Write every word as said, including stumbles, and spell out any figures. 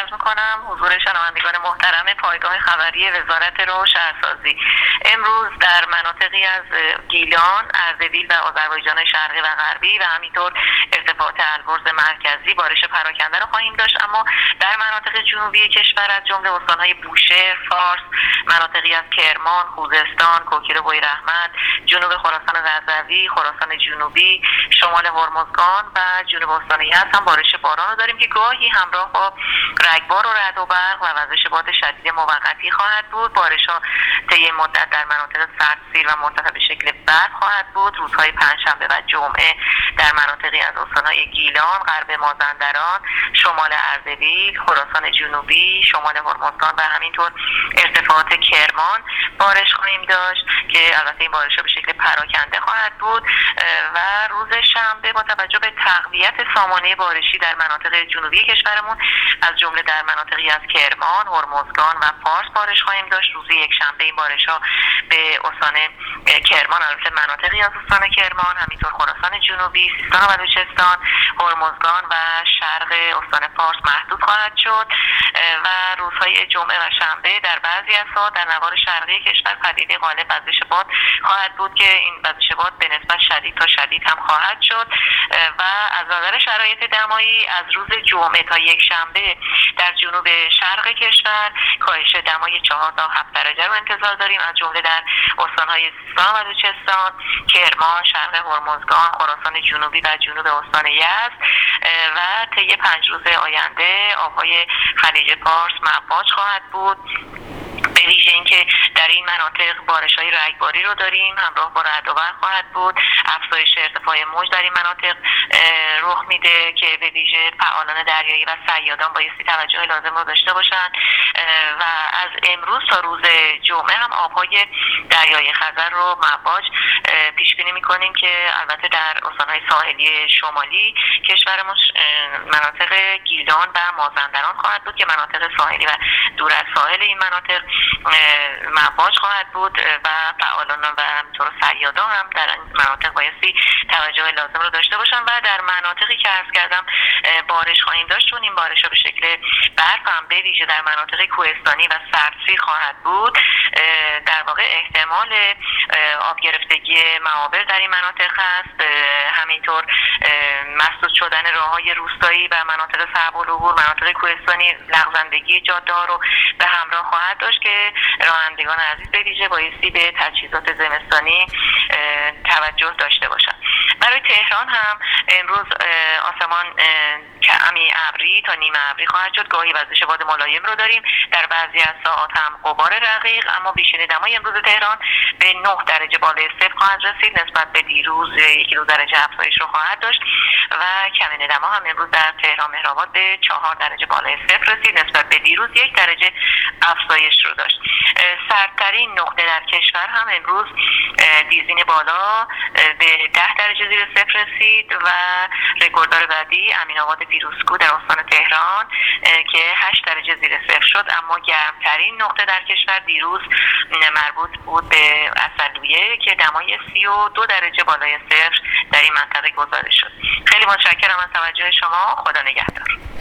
عرض میکنم حضور شنوندگان محترم پایگاه خبری وزارت راه و شهرسازی. امروز در مناطقی از گیلان، اردبیل و آذربایجان شرقی و غربی و همینطور ارتفاعات البرز مرکزی بارش پراکنده را خواهیم داشت، اما در مناطق جنوبی کشور از جمله استانهای بوشهر، فارس، مناطقی از کرمان، خوزستان، کوکیر و بویراحمد، جنوب خراسان رضوی، خراسان جنوبی، شمال هرمزگان و جنوب استان یزد هم بارش باران رو داریم که گاهی همراه با رگبار و رعد و برق و وزش باد شدید موقتی خواهد بود. بارش ها طی مدت در مناطق سردسیر و مرتفع به شکل برف خواهد بود. روزهای پنجشنبه و جمعه در مناطقی از استانهای گیلان، غرب مازندران، شمال اردبیل، خراسان جنوبی، شمال هرمزگان و همینطور ارتفاعات کرمان بارش خواهیم داشت که البته این بارش ها به شکل پراکنده خواهد بود. و روز شنبه با توجه به تقویت سامانه بارشی در مناطق جنوبی کشورمون از جمله در مناطقی از کرمان، هرمزگان و فارس بارش خواهیم داشت. روز یک شنبه این بارش ها به استان کرمان، البته مناطقی از استان کرمان، همینطور خراسان جنوبی، سیستان و بلوچستان، هرمزگان و شرق استان فارس محدود خواهد شد. و روزهای جمعه و شنبه در بعضی از ساعات در نوار شرقی کشور پدیده غالب وزش باد خواهد بود که این وزش باد به نسبت شدید تا شدید هم خواهد شد. و از نظر شرایط دمایی از روز جمعه تا یک شنبه در جنوب شرق کشور کاهش دمای چهار تا هفت درجه رو انتظار داریم، از جمله در استانهای سیستان و بلوچستان، کرمان، شرق هرمزگان، خراسان جنوبی و جنوب استان یزد. و طی پنج روز آینده آبهای خلیج پارس مواج خواهد بود، به ویژه اینکه در این مناطق بارش‌های رگباری رو داریم، همراه با رعد و برق خواهد بود. افزایش ارتفاع موج در این مناطق رخ میده که به ویژه فعالان دریایی و صیادان بایستی توجه لازم رو داشته باشن. و از امروز تا روز جمعه هم آبهای دریای خزر رو مواج پیش بینی می‌کنیم که البته در استان‌های ساحلی شمالی کشورمون مناطق گیلان و مازندران خواهد بود که مناطق ساحلی و دور از ساحل این مناطق مواج خواهد بود و فعالان و همینطور صیادان هم در این مناطق بایستی توجه لازم رو داشته باشن. و در مناطقی که عرض کردم بارش خواهیم داشت، چون این بارش ها به شکل برف هم به ویژه در مناطق کوهستانی و سردسیر خواهد بود، در واقع احتمال آب گرفتگی معابر در این مناطق هست. همینطور مسدود شدن راههای روستایی و مناطق صعب العبور، مناطق کوهستانی، لغزندگی جاده ها رو به همراه خواهد داشت که رانندگان عزیز به ویژه بایستی به تجهیزات زمستانی توجه داشته باشند. برای تهران هم امروز آسمان کمی ابری تا نیمه ابری خواهد شد، گاهی وزش باد ملایم رو داریم، در بعضی از ساعات هم غبار رقیق، اما بیشتر دمای امروز تهران به نه درجه بالای صفر خواهد رسید، نسبت به دیروز یکی دو درجه افزایش رو خواهد داشت. و کمین دما هم امروز در تهران مهرآباد به چهار درجه بالای صفر رسید، نسبت به دیروز یک درجه افزایش رو داشت. سردترین نقطه در کشور هم امروز دیزین بالا به ده درجه زیر صفر رسید و رکورددار بعدی امین‌آباد پیروزکو در استان تهران که هشت درجه زیر صفر شد. اما گرمترین نقطه در کشور دیروز مربوط بود به اصلویه که دمای سی و دو درجه بالای صفر در این منطقه گزارش شد. خیلی متشکرم از توجه شما. خدا نگهدار.